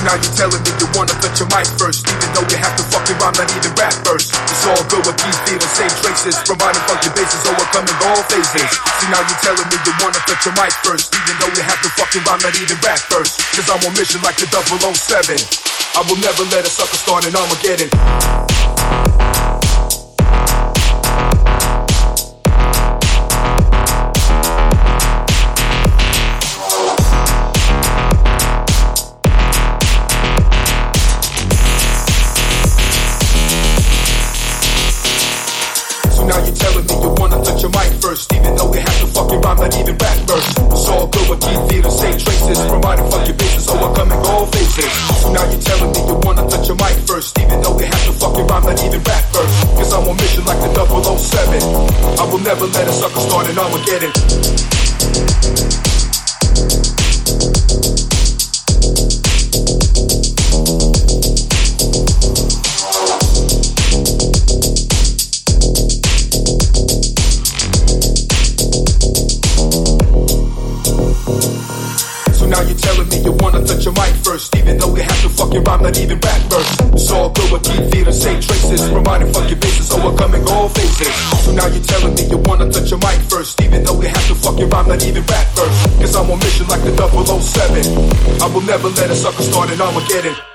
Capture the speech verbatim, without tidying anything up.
now you're telling me you wanna touch your mic first, even though you have to fucking rhyme, not even rap first. It's all good with these feeling, same traces, providing funky bases, overcoming all phases. See now you're telling me you wanna touch your mic first, even though you have to fucking rhyme, not even rap first. Cause I'm on mission like the double oh seven. I will never let a sucker start an Armageddon. Now you're telling me you wanna touch your mic first, even though you have to fucking rhyme, not even rap first. It's all good with keep feeling, same traces, providing fucking bases, overcoming all phases. So now you're telling me you wanna touch your mic first, even though you have to fucking rhyme, not even rap first. Cause I'm on mission like the double oh seven. I will never let a sucker start an Armageddon. Now you're telling me you wanna touch your mic first, even though you have to fucking rhyme, not even rap first. It's all good with keep feeling, same traces, providing fucking bases, overcoming all phases. So now you're telling me you wanna touch your mic first, even though you have to fucking rhyme, not even rap first. Cause I'm on mission like the double oh seven. I will never let a sucker start an Armageddon.